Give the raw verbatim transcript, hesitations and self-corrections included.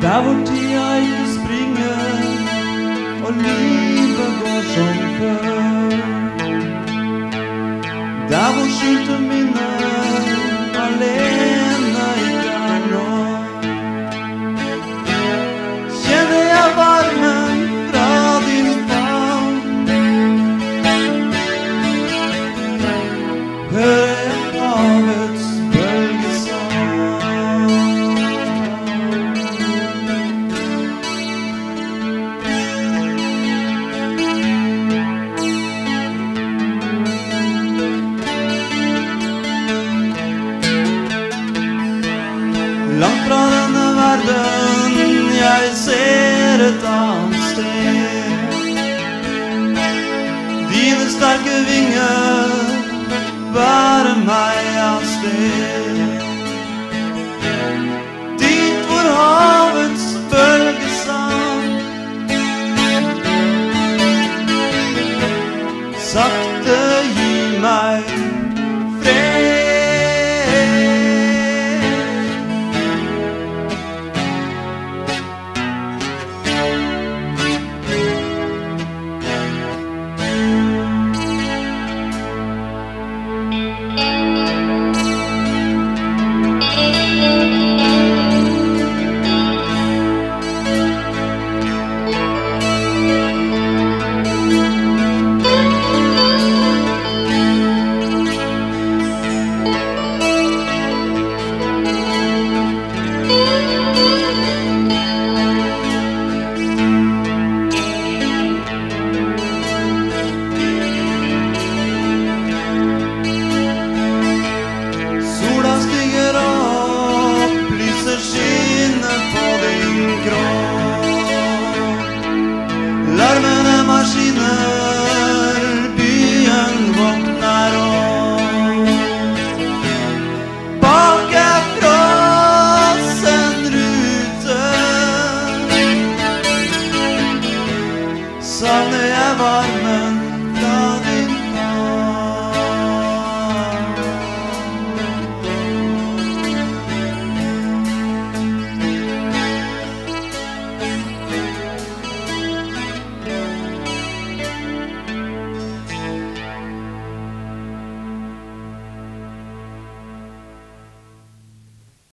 Der hvor tida ikke springer og livet går som før. Der hvor skjulte minner alene ikke er nå. Kjenner jeg varmen fra din favn. Hører jeg havets bølgesang. Langt fra denne verden, jeg ser et annet sted. Dine sterke vinger bærer meg av sted.